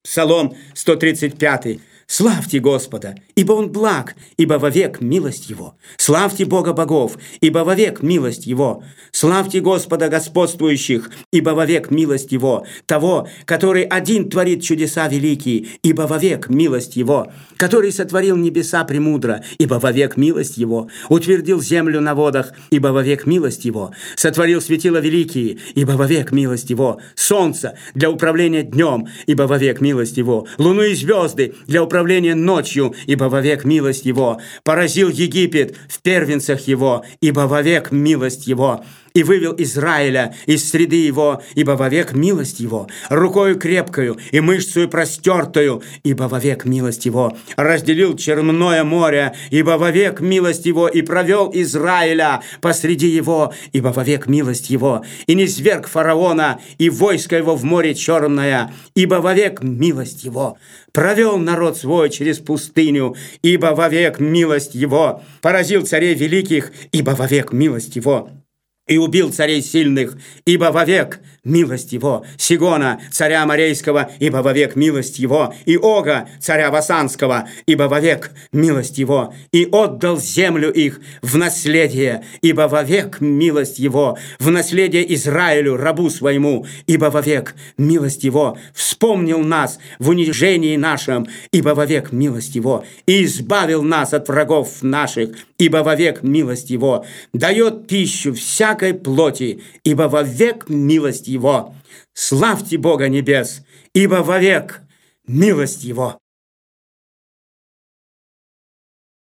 Псалом 135. Славьте Господа, ибо Он благ, ибо вовек милость Его. Славьте Бога богов, ибо вовек милость Его. Славьте Господа господствующих, ибо вовек милость Его. Того, который один творит чудеса великие, ибо вовек милость Его. Который сотворил небеса премудро, ибо вовек милость Его. Утвердил землю на водах, ибо вовек милость Его. Сотворил светила великие, ибо вовек милость Его. Солнце для управления днем, ибо вовек милость Его. Луну и звезды для управления ночью, ибо вовек милость Его. Поразил Египет в первенцах Его, ибо вовек милость Его. И вывел Израиля из среды его, ибо вовек милость его, рукою крепкою и мышцею простертою, ибо вовек милость его. Разделил Черное море, ибо вовек милость его, и провел Израиля посреди его, ибо вовек милость его. И низверг фараона и войско его в море Черное, ибо вовек милость его. Провел народ свой через пустыню, ибо вовек милость его. Поразил царей великих, ибо вовек милость его. И убил царей сильных, ибо вовек милость его. Сигона, царя Морейского, ибо вовек милость его. И Ога, царя Басанского, ибо вовек милость его. И отдал землю их в наследие, ибо вовек милость его. В наследие Израилю, рабу своему, ибо вовек милость его. Вспомнил нас в унижении нашем, ибо вовек милость его. И избавил нас от врагов наших, ибо вовек милость его. Дает пищу всякой плоти, ибо вовек милость его. Славьте Бога небес, ибо вовек милость его.